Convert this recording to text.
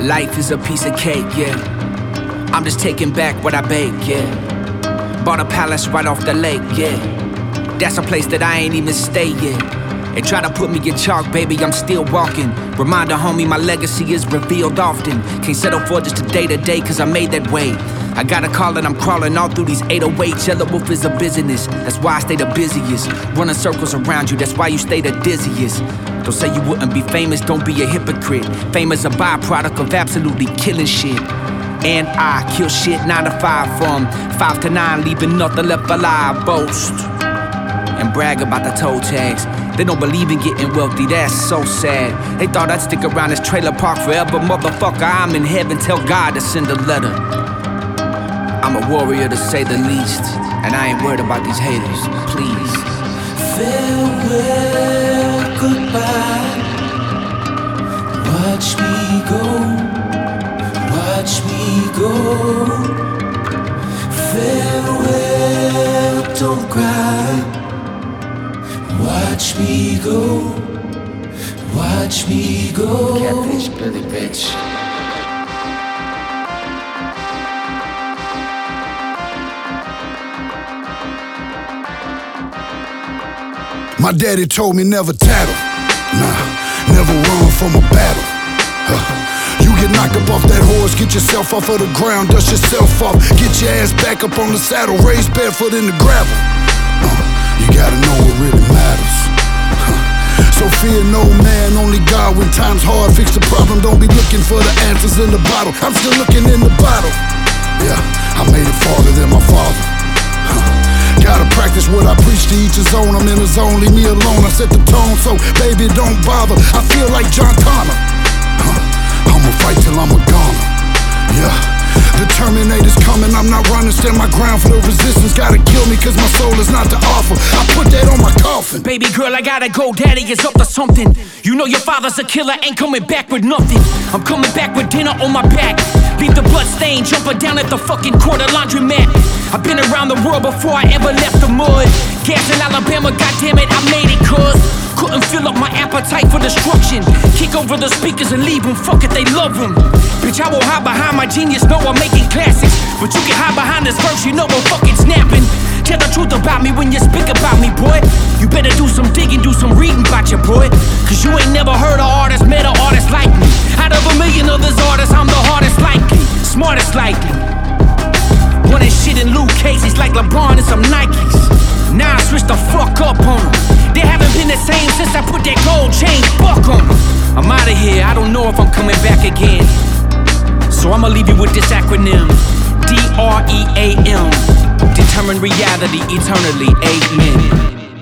Life is a piece of cake, yeah. I'm just taking back what I bake, yeah. Bought a palace right off the lake, yeah. That's a place that I ain't even stay yet. They try to put me in chalk, baby, I'm still walking. Reminder, homie, my legacy is revealed often. Can't settle for just a day-to-day, cause I made that way. I got a call and I'm crawling all through these 808s. Yellow Wolf is a business, that's why I stay the busiest. Running circles around you, that's why you stay the dizziest. Don't say you wouldn't be famous, don't be a hypocrite. Fame is a byproduct of absolutely killing shit. And I kill shit 9 to 5 from 5 to 9, leaving nothing left alive. Boast and brag about the toe tags. They don't believe in getting wealthy, that's so sad. They thought I'd stick around this trailer park forever. Motherfucker, I'm in heaven, tell God to send a letter. I'm a warrior to say the least, and I ain't worried about these haters, please. Farewell, goodbye. Watch me go, watch me go. Farewell, don't cry. Watch me go, watch me go. Catfish, Billy bitch. My daddy told me never tattle, nah, never run from a battle. You get knocked up off that horse, get yourself off of the ground, dust yourself off, get your ass back up on the saddle, raise barefoot in the gravel. You gotta know what really matters. So fear no man, only God. When time's hard, fix the problem. Don't be looking for the answers in the bottle. I'm still looking in the bottle. Yeah, I made it farther than my father. Gotta practice what I preach, to each his own. I'm in the zone, leave me alone. I set the tone, so baby don't bother. I feel like John Connor. I'ma fight till I'm a goner. Yeah, the Terminator's coming, I'm not running. Stand my ground for the resistance. Gotta kill me cause my soul is not to offer. I put that on my coffin. Baby girl, I gotta go, daddy is up to something. You know your father's a killer, ain't coming back with nothing. I'm coming back with dinner on my back. Leave the blood stain, jumping down at the fucking quarter laundromat. I've been around the world before I ever left the mud. Gas in Alabama, goddammit, I made it cuz. Couldn't fill up my appetite for destruction. Kick over the speakers and leave them, fuck it, they love them. Bitch, I won't hide behind my genius, know I'm making classics. But you can hide behind this verse, you know I'm fucking snapping. Tell the truth about me when you speak about me, boy. You better do some digging, do some reading about you, boy. Cause you ain't never heard an artist, met an artist like me. Out of a million others artists, I'm the hardest likely, smartest likely. Running shit in Luke cases like LeBron and some Nikes. Now I switch the fuck up on them. They haven't been the same since I put that gold chain buck on them. I'm out of here, I don't know if I'm coming back again. So I'ma leave you with this acronym, DREAM. Determine reality eternally, amen.